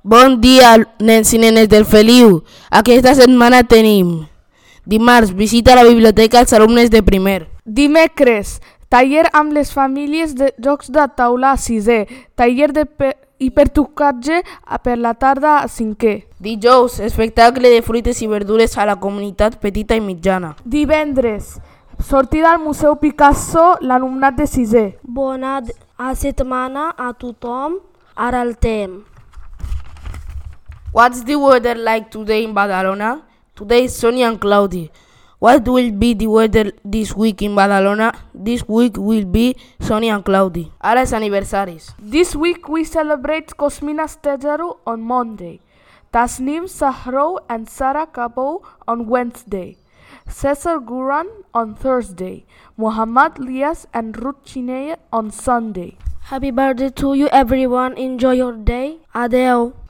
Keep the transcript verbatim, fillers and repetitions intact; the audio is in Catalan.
Bon dia, nens i nenes del Feliu. Aquesta setmana tenim dimarts, visita a la biblioteca als alumnes de primer. Dimecres, taller amb les famílies de jocs de taula a sisè, taller de pe- hipertrucatge per la tarda a cinquè. Dijous, espectacle de fruites i verdures a la comunitat petita i mitjana. Divendres, sortida al Museu Picasso, l'alumnat de sisè. Bona d- a setmana a tothom, ara el temps. What's the weather like today in Badalona? Today is sunny and cloudy. What will be the weather this week in Badalona? This week will be sunny and cloudy. Ara és aniversaris. This week we celebrate Cosmina Stegeru on Monday, Tasnim Sahrou and Sarah Kabou on Wednesday, Cesar Guran on Thursday, Muhammad Lias and Ruth Chineye on Sunday. Happy birthday to you everyone. Enjoy your day. Adeu.